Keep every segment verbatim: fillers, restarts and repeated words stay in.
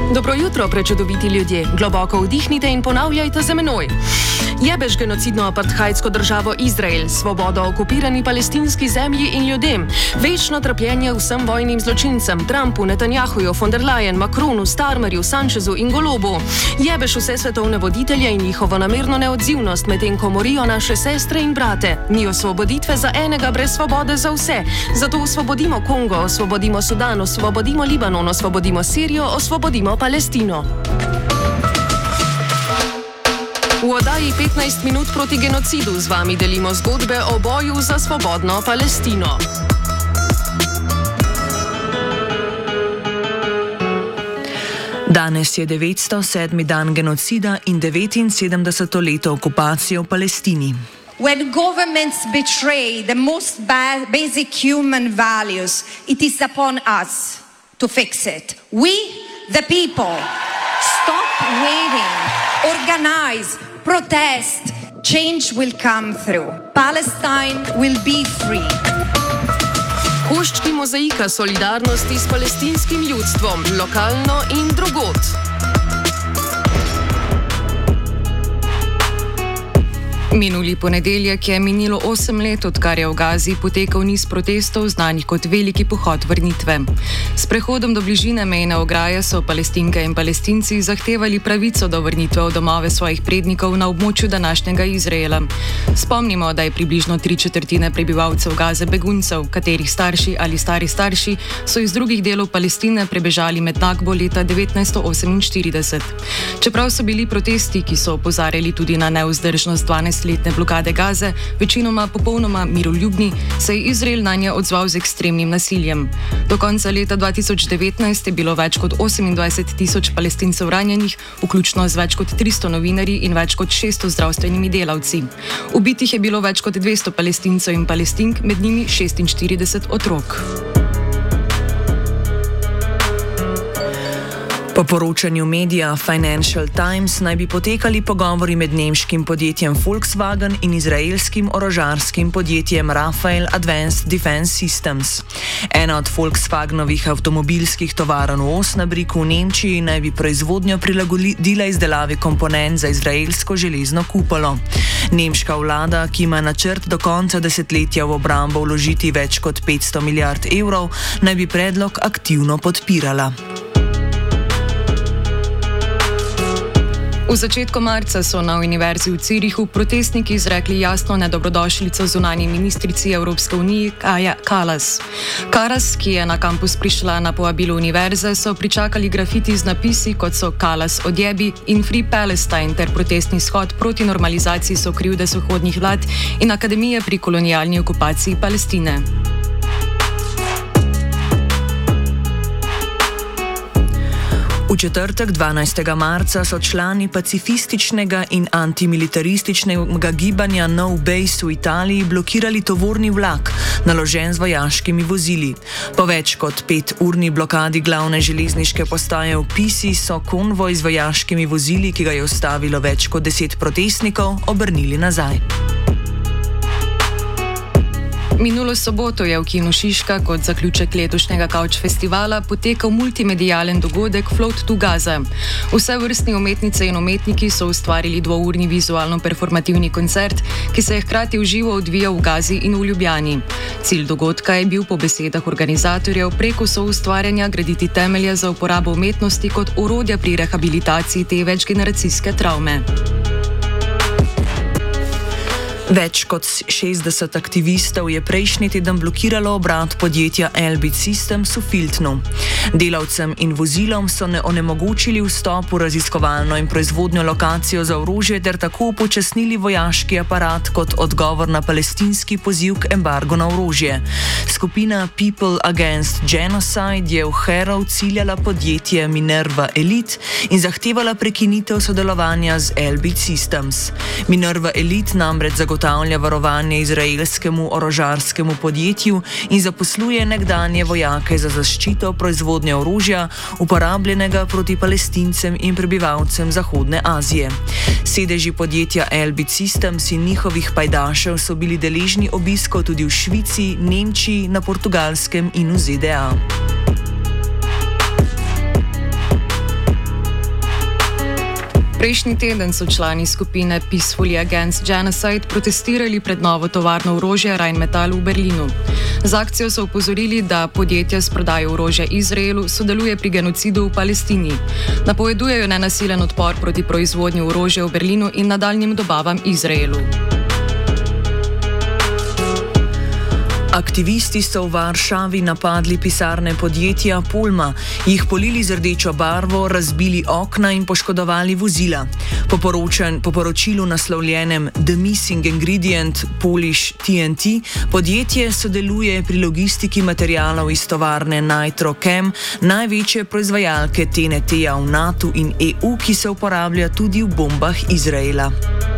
Dobro jutro, prečudoviti ljudje. Globoko vdihnite in ponavljajte za menoj. Jebeš genocidno apartheidsko državo Izrael, svobodo okupirani palestinski zemlji in ljudem, večno trpljenje vsem vojnim zločincem, Trumpu, Netanjahuju, von der Leyen, Macronu, Starmerju, Sanchezu in Golobu. Jebeš vse svetovne voditelje in njihovo namerno neodzivnost, medtem ko morijo naše sestre in brate. Ni osvoboditve za enega brez svobode za vse. Zato osvobodimo Kongo, osvobodimo Sudan, osvobodimo Libanon, osvobodimo Sirijo, osvobodimo Palestino. V oddaji petnajst minut proti genocidu z vami delimo zgodbe o boju za svobodno Palestino. Danes je devetsto sedmi dan genocida in devetinsedemdeseto leto okupacije v Palestini. When governments betray the most ba- basic human values, it is upon us to fix it. We, the people, stop waiting, organize, protest. Change will come through. Palestine will be free. Koščki mozaika solidarnosti s palestinskim ljudstvom, lokalno in drugod. Minuli ponedeljek je minilo osem let, odkar je v Gazi potekal niz protestov, znanih kot veliki pohod vrnitve. S prehodom do bližine mejne ograje so Palestinke in Palestinci zahtevali pravico do vrnitve v domove svojih prednikov na območju današnjega Izraela. Spomnimo, da je približno tri četrtine prebivalcev Gaze beguncev, katerih starši ali stari starši so iz drugih delov Palestine prebežali med Nakbo leta devetnajststo oseminštirideset. Čeprav so bili protesti, ki so opozarjali tudi na nevzdržnost dvanajst letne blokade Gaze, večinoma popolnoma miroljubni, se je Izrael nanje odzval z ekstremnim nasiljem. Do konca leta dva tisoč devetnajst je bilo več kot osemindvajset tisoč Palestincev ranjenih, vključno z več kot tristo novinarji in več kot šeststo zdravstvenimi delavci. Ubitih je bilo več kot dvesto Palestincev in Palestink, med njimi šestinštirideset otrok. Po poročanju medija Financial Times naj bi potekali pogovori med nemškim podjetjem Volkswagen in izraelskim orožarskim podjetjem Rafael Advanced Defense Systems. Ena od Volkswagenovih avtomobilskih tovarn v Osnabriku v Nemčiji naj bi proizvodnjo prilagodila izdelavi komponent za izraelsko železno kupolo. Nemška vlada, ki ima načrt do konca desetletja v obrambo vložiti več kot petsto milijard evrov, naj bi predlog aktivno podpirala. V začetku marca so na Univerzi v Zürichu protestniki izrekli jasno nedobrodošlico zunanji ministrici Evropske unije Kaja Kallas. Kallas, ki je na kampus prišla na povabilo univerze, so pričakali grafiti z napisi, kot so Kallas odjebi in Free Palestine ter protestni shod proti normalizaciji sokrivde vzhodnih vlad in akademije pri kolonialni okupaciji Palestine. V četrtek dvanajstega marca so člani pacifističnega in antimilitarističnega gibanja No Base v Italiji blokirali tovorni vlak, naložen z vojaškimi vozili. Po več kot peturni blokadi glavne železniške postaje v Pisi so konvoj z vojaškimi vozili, ki ga je ustavilo več kot deset protestnikov, obrnili nazaj. Minulo soboto je v kinu Šiška kot zaključek letošnjega Couch festivala potekal multimedijalen dogodek Float to Gaza. Vse vrstni umetnice in umetniki so ustvarili dvourni vizualno-performativni koncert, ki se je hkrati v živo odvijal v Gazi in v Ljubljani. Cilj dogodka je bil po besedah organizatorjev preko soustvarjanja graditi temelje za uporabo umetnosti kot orodja pri rehabilitaciji te večgeneracijske travme. Več kot šestdeset aktivistov je prejšnji teden blokiralo obrat podjetja Elbit Systems v Filtnu. Delavcem in vozilom so ne onemogočili vstop v raziskovalno in proizvodnjo lokacijo za orožje ter tako upočasnili vojaški aparat kot odgovor na palestinski poziv k embargu na orožje. Skupina People Against Genocide je v Harrow ciljala podjetje Minerva Elite in zahtevala prekinitev sodelovanja z Elbit Systems. Minerva Elite namreč zagotavlja zagotavlja varovanje izraelskemu orožarskemu podjetju in zaposluje nekdanje vojake za zaščito proizvodnje orožja, uporabljenega proti Palestincem in prebivalcem Zahodne Azije. Sedeži podjetja Elbit Systems in njihovih pajdašev so bili deležni obiskov tudi v Švici, Nemčiji, na Portugalskem in v Z D A. Prejšnji teden so člani skupine Peacefully Against Genocide protestirali pred novo tovarno orožja Rheinmetall v Berlinu. Z akcijo so opozorili, da podjetje s prodajo orožja Izraelu sodeluje pri genocidu v Palestini. Napovedujejo nenasilen odpor proti proizvodnji orožja v Berlinu in nadaljnjim dobavam Izraelu. Aktivisti so v Varšavi napadli pisarne podjetja Polma, jih polili z rdečo barvo, razbili okna in poškodovali vozila. Po, poročen, po poročilu naslovljenem The Missing Ingredient Polish T N T, podjetje sodeluje pri logistiki materialov iz tovarne Nitrochem, največje proizvajalke T N T-ja v NATO in E U, ki se uporablja tudi v bombah Izraela.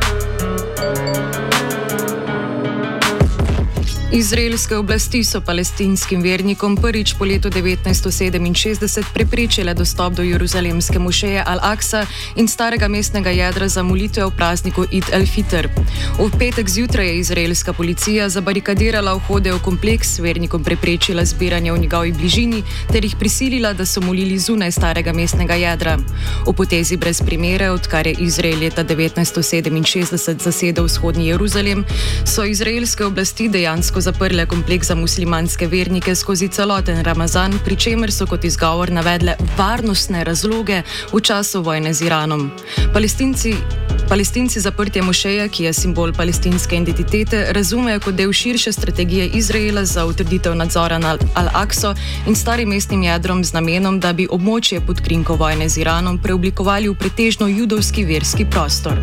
Izraelske oblasti so palestinskim vernikom prvič po letu devetnajststo sedeminšestdeset preprečile dostop do jeruzalemske mošeje Al-Aqsa in starega mestnega jedra za molitve v prazniku Id el-Fitr. V petek zjutraj je izraelska policija zabarikadirala vhode v kompleks, vernikom preprečila zbiranje v njegovi bližini ter jih prisilila, da so molili zunaj starega mestnega jedra. V potezi brez primere, odkar je Izrael leta devetnajststo sedeminšestdeset zasedel vzhodni Jeruzalem, so izraelske oblasti dejansko zaprle kompleks za muslimanske vernike skozi celoten Ramazan, pri čemer so kot izgovor navedle varnostne razloge v času vojne z Iranom. Palestinci, palestinci zaprtje mošeje, ki je simbol palestinske identitete, razumejo kot del širše strategije Izraela za utrditev nadzora nad Al-Aqso in starim mestnim jedrom z namenom, da bi območje pod krinko vojne z Iranom preoblikovali v pretežno judovski verski prostor.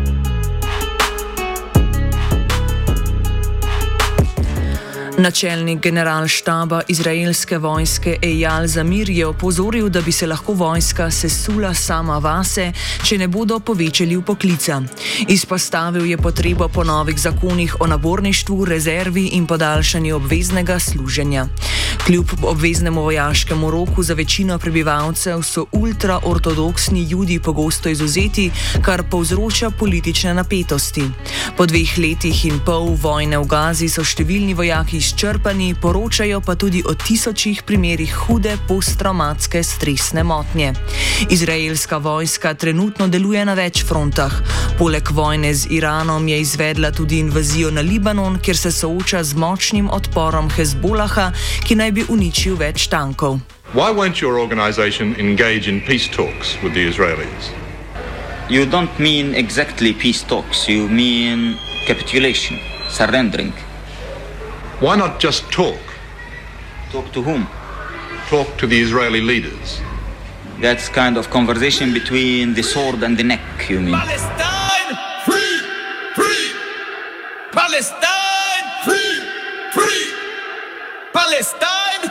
Načelnik generalštaba izraelske vojske Eyal Zamir je opozoril, da bi se lahko vojska sesula sama vase, če ne bodo povečali vpoklica. Izpostavil je potrebo po novih zakonih o naborništvu, rezervi in podaljšanju obveznega služenja. Kljub obveznemu vojaškemu roku za večino prebivalcev so ultraortodoksni Judi pogosto izvzeti, kar povzroča politične napetosti. Po dveh letih in pol vojne v Gazi so številni vojaki izčrpani, poročajo pa tudi o tisočih primerih hude posttraumatske stresne motnje. Izraelska vojska trenutno deluje na več frontah. Poleg vojne z Iranom je izvedla tudi invazijo na Libanon, kjer se sooča z močnim odporom Hezbolaha, ki naj bi uničil več tankov. Why won't your organization engage in peace talks with the Israelis? You don't mean exactly peace talks, you mean capitulation, surrendering. Why not just talk? Talk to whom? Talk to the Israeli leaders. That's kind of conversation between the sword and the neck, you mean. Palestine! Free! Free! Palestine! Free! Free! Palestine!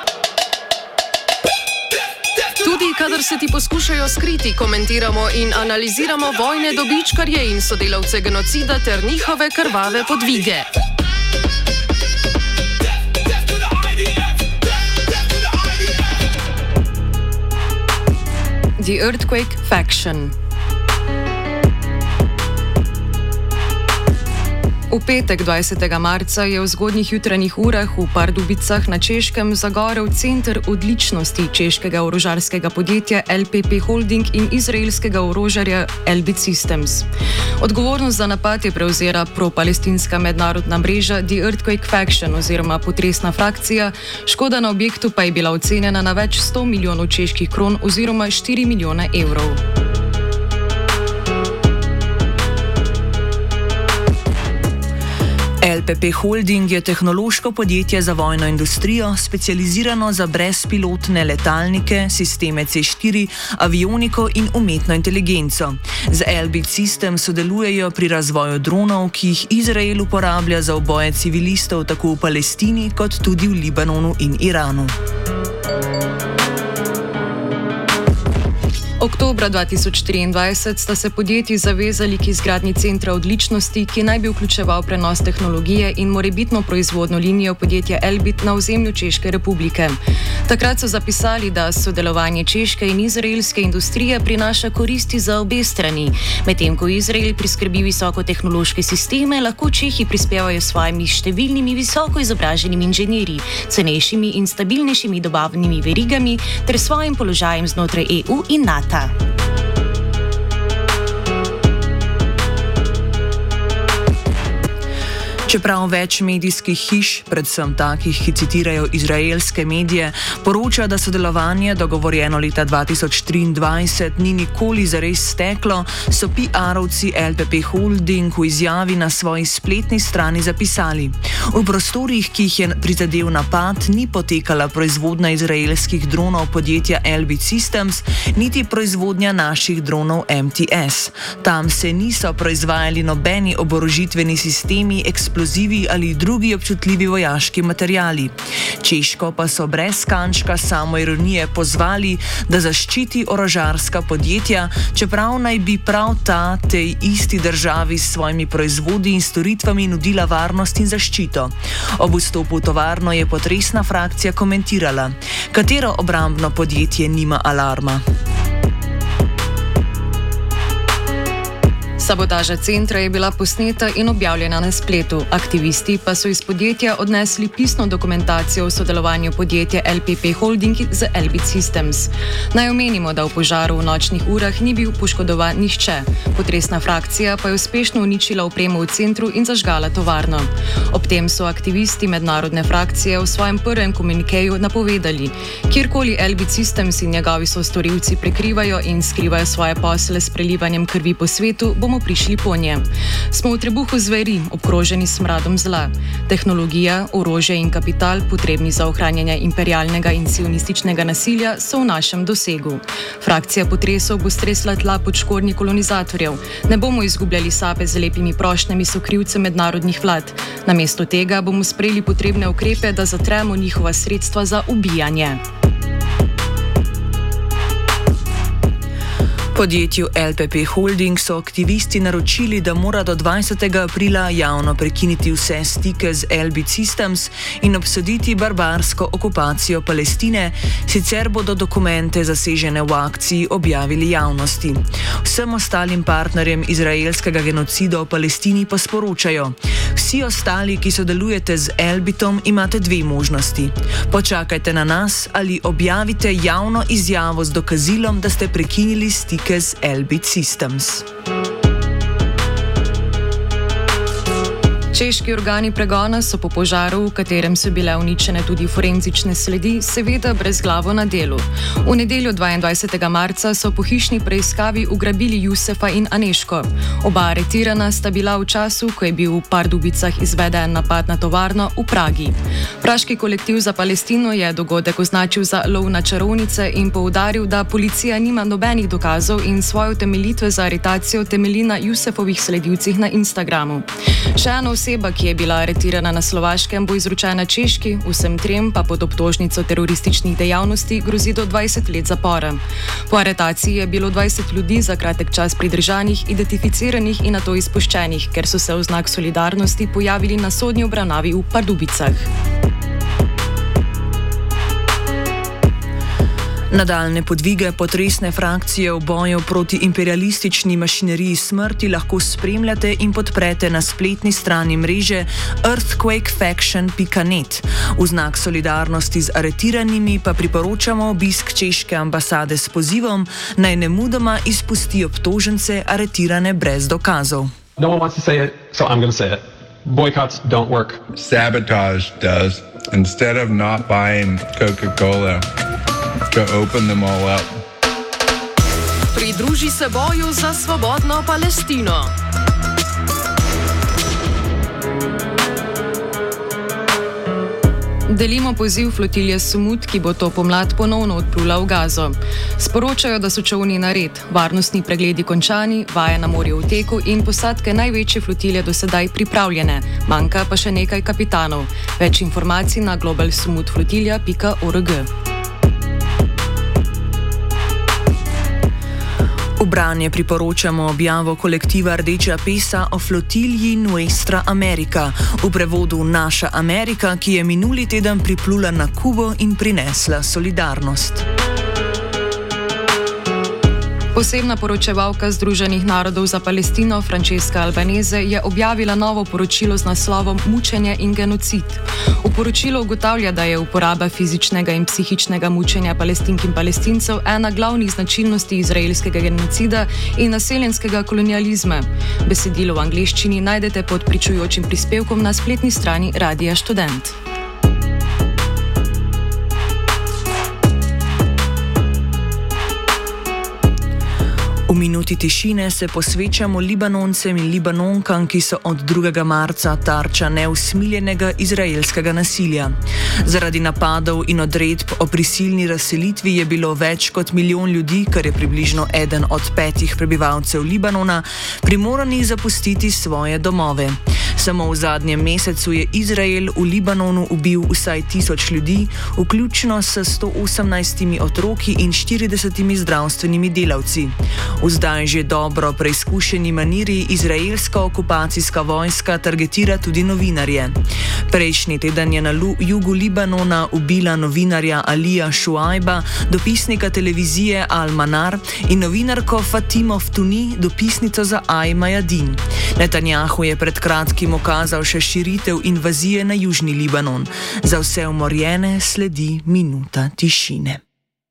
Tudi kadar se ti poskušajo skriti, komentiramo in analiziramo vojne dobičkarje in sodelavce genocida ter njihove krvave podvige. The Earthquake Faction. V petek dvajsetega marca je v zgodnjih jutranjih urah v Pardubicah na Češkem zagorel center odličnosti češkega orožarskega podjetja L P P Holding in izraelskega orožarja Elbit Systems. Odgovornost za napad je prevzela pro-palestinska mednarodna mreža The Earthquake Faction oziroma potresna frakcija, škoda na objektu pa je bila ocenjena na več sto milijonov čeških kron oziroma štiri milijone evrov. L P P Holding je tehnološko podjetje za vojno industrijo, specializirano za brezpilotne letalnike, sisteme C štiri, avioniko in umetno inteligenco. Z Elbit Systems sodelujejo pri razvoju dronov, ki jih Izrael uporablja za uboje civilistov tako v Palestini kot tudi v Libanonu in Iranu. Oktobra dva tisoč triindvajset sta se podjetji zavezali k izgradnji centra odličnosti, ki naj bi vključeval prenos tehnologije in morebitno proizvodno linijo podjetja Elbit na ozemlju Češke republike. Takrat so zapisali, da sodelovanje češke in izraelske industrije prinaša koristi za obe strani. Medtem ko Izrael priskrbi visokotehnološke sisteme, lahko Čehi prispevajo s svojimi številnimi visoko izobraženimi inženirji, cenejšimi in stabilnejšimi dobavnimi verigami ter svojim položajem znotraj E U in NATO. Čeprav več medijskih hiš, predvsem takih, ki citirajo izraelske medije, poroča, da sodelovanje, dogovorjeno leta dva tisoč triindvajset, ni nikoli zares steklo, so P R-ovci L P P Holding v izjavi na svoji spletni strani zapisali: v prostorih, ki jih je prizadel napad, ni potekala proizvodnja izraelskih dronov podjetja Elbit Systems, niti proizvodnja naših dronov M T S. Tam se niso proizvajali nobeni oborožitveni sistemi, eksplozivi ali drugi občutljivi vojaški materiali. Češko pa so brez kančka samoironije pozvali, da zaščiti orožarska podjetja, čeprav naj bi prav ta tej isti državi s svojimi proizvodi in storitvami nudila varnost in zaščito. Ob vstopu v tovarno je potresna frakcija komentirala: katero obrambno podjetje nima alarma? Sabotaža centra je bila posneta in objavljena na spletu. Aktivisti pa so iz podjetja odnesli pisno dokumentacijo o sodelovanju podjetja L P P Holding z Elbit Systems. Naj omenimo, da v požaru v nočnih urah ni bil poškodovan nihče. Potresna frakcija pa je uspešno uničila opremo v centru in zažgala tovarno. Ob tem so aktivisti mednarodne frakcije v svojem prvem komunikeju napovedali: kjerkoli Elbit Systems in njegovi sostorilci prekrivajo in skrivajo svoje posle s prelivanjem krvi po svetu, bomo prišli po nje. Smo v trebuhu zveri, obkroženi s smradom zla. Tehnologija, orožje in kapital, potrebni za ohranjanje imperialnega in sionističnega nasilja, so v našem dosegu. Frakcija potresov bo stresla tla pod škornji kolonizatorjev. Ne bomo izgubljali sape z lepimi prošnjami sokrivcev mednarodnih vlad. Namesto tega bomo sprejeli potrebne ukrepe, da zatremo njihova sredstva za ubijanje. Podjetju L P P Holding so aktivisti naročili, da mora do dvajsetega aprila javno prekiniti vse stike z Elbit Systems in obsoditi barbarsko okupacijo Palestine, sicer bodo dokumente zasežene v akciji objavili javnosti. Vsem ostalim partnerjem izraelskega genocida v Palestini pa sporočajo: vsi ostali, ki sodelujete z Elbitom, imate dve možnosti. Počakajte na nas ali objavite javno izjavo z dokazilom, da ste prekinili stike z Elbit Systems. Češki organi pregona so po požaru, v katerem so bile uničene tudi forenzične sledi, seveda brezglavo na delu. V nedeljo dvaindvajsetega marca so po hišni preiskavi ugrabili Jusefa in Aneško. Oba aretirana sta bila v času, ko je bil v Pardubicah izveden napad na tovarno v Pragi. Praški kolektiv za Palestino je dogodek označil za lov na čarovnice in poudaril, da policija nima nobenih dokazov in svoje utemeljitve za aretacijo temelji na Jusefovih sledilcih na Instagramu. Še ena oseba, ki je bila aretirana na Slovaškem, bo izročena Češki, vsem trem pa pod obtožnico terorističnih dejavnosti grozi do dvajset let zapora. Po aretaciji je bilo dvajset ljudi za kratek čas pridržanih, identificiranih in nato izpuščenih, ker so se v znak solidarnosti pojavili na sodni obravnavi v Pardubicah. Nadaljne podvige potresne frakcije v boju proti imperialistični mašineriji smrti lahko spremljate in podprete na spletni strani mreže earthquake faction pika net. V znak solidarnosti z aretiranimi pa priporočamo obisk češke ambasade s pozivom, naj nemudoma izpusti obtožence aretirane brez dokazov. No one wants to say it, so I'm going to say it. Boycotts don't work. Sabotage does. Instead of not buying Coca-Cola, to open them all up. Pridruži se boju za svobodno Palestino. Delimo poziv flotilje Sumud, ki bo to pomlad ponovno odplula v Gazo. Sporočajo, da so čolni nared, varnostni pregledi končani, vaje na morju v teku in posadke največje flotilje do sedaj pripravljene. Manjka pa še nekaj kapitanov. Več informacij na global sumud flotilja pika org. V branje priporočamo objavo kolektiva Rdeča pesa o flotilji Nuestra America, v prevodu Naša Amerika, ki je minuli teden priplula na Kubo in prinesla solidarnost. Posebna poročevalka Združenih narodov za Palestino Francesca Albanese je objavila novo poročilo z naslovom Mučenje in genocid. V poročilu ugotavlja, da je uporaba fizičnega in psihičnega mučenja Palestink in Palestincev ena glavnih značilnosti izraelskega genocida in naseljenskega kolonializma. Besedilo v angleščini najdete pod pričujočim prispevkom na spletni strani Radia Študent. V minuti tišine se posvečamo Libanoncem in Libanonkam, ki so od drugega marca tarča neusmiljenega izraelskega nasilja. Zaradi napadov in odredb o prisilni razselitvi je bilo več kot milijon ljudi, kar je približno eden od petih prebivalcev Libanona, primorani zapustiti svoje domove. Samo v zadnjem mesecu je Izrael v Libanonu ubil vsaj tisoč ljudi, vključno s sto osemnajstimi otroki in štiridesetimi zdravstvenimi delavci. V zdaj že dobro preizkušeni maniri izraelska okupacijska vojska targetira tudi novinarje. Prejšnji teden je na jugu Libanona ubila novinarja Alija Šuajba, dopisnika televizije Al-Manar, in novinarko Fatimo Ftuni, dopisnico za Al-Mayadin. Netanjahu je pred kratkim ukazal še širitev invazije na južni Libanon. Za vse umorjene sledi minuta tišine.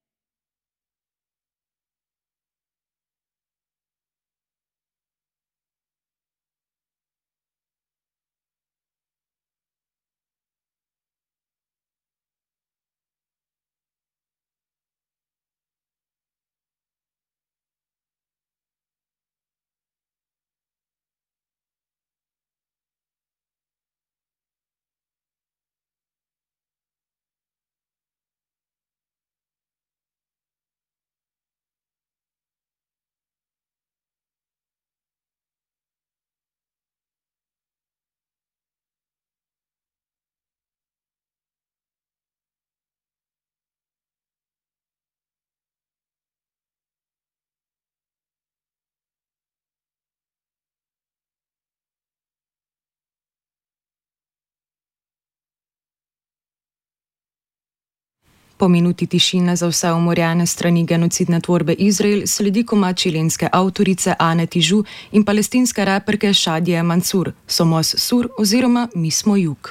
Po minuti tišine za vse umorjene strani genocidne tvorbe Izrael sledi komad čilenske avtorice Ane Tižu in palestinske raperke Šadije Mansur, Somos Sur oziroma Mi smo jug.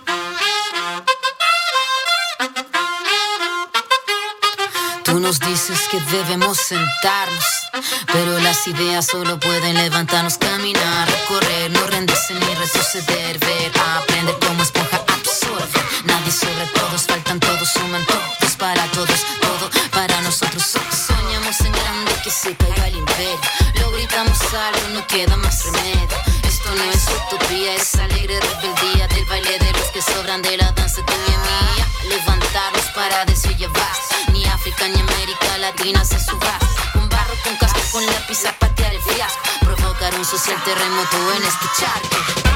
Tú nos dices que debemos sentarnos, pero las ideas solo pueden levantarnos, caminar, correr, no rendirse ni retroceder, ver, aprender como esponja absorber. Nadie sobre todos, faltan todos, suman todos para todos, todo para nosotros. Soñamos en grande que se caiga el imperio, lo gritamos algo, no queda más remedio. Esto no es utopía, es alegre rebeldía del baile de los que sobran de la danza tuya y mía. Levantarnos para decir ya basta, ni África ni América Latina se subas. Con barro, con casco, con lápiz a patear el fiasco, provocar un social terremoto en este charco.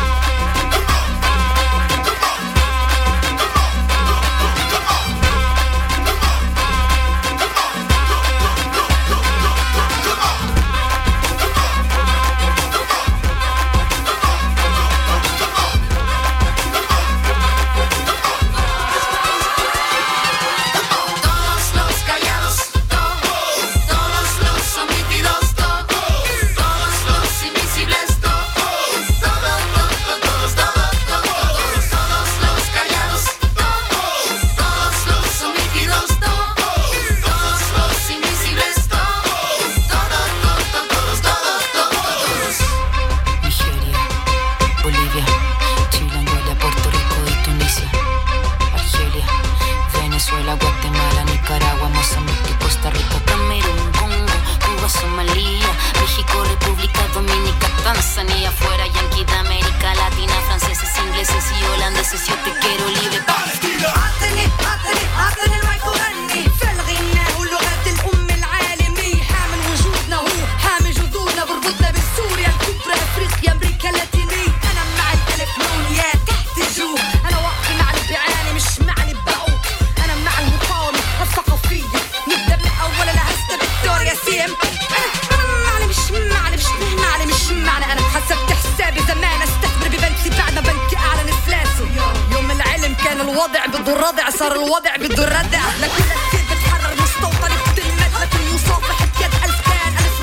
الوضع بده الردع صار الوضع بده الردع لكل كثير بتحرر مستوطن بتلمد لكل يصافح بيد ألف كان ألف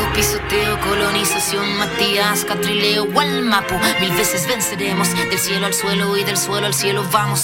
Pisoteo, colonización, Matías, Catrileo, Gualmapu. Mil veces venceremos, del cielo al suelo y del suelo al cielo vamos.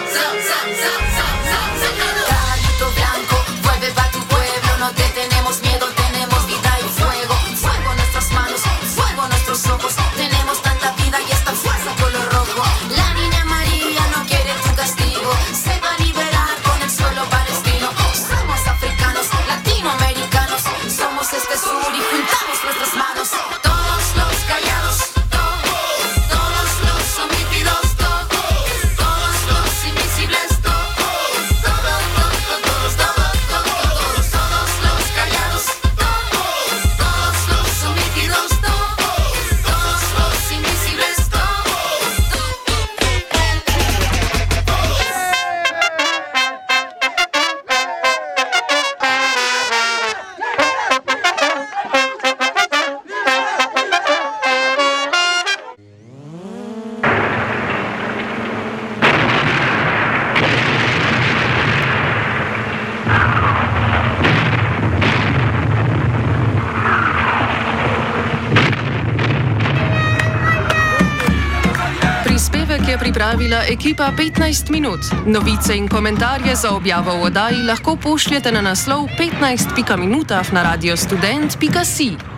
Caballito blanco, vuelve pa' tu pueblo, no te tenemos miedo, tenemos vida y fuego. Fuego en nuestras manos, fuego en nuestros ojos, tenemos tanta vida y esta fuerza color rojo. La niña María no quiere tu castigo, se va a liberar con el suelo palestino. Somos africanos, latinoamericanos, somos este sur y juntamos nuestras manos. Todos los callados, todos los omitidos, todos los invisibles, todos, todos, todos, todos, todos, todos los callados, todos los omitidos, todos los invisibles, Prispevek je pripravila ekipa petnajst minut. Novice in komentarje za objavo v oddaji lahko pošljete na naslov petnajst pika minutah na radiostudent pika si.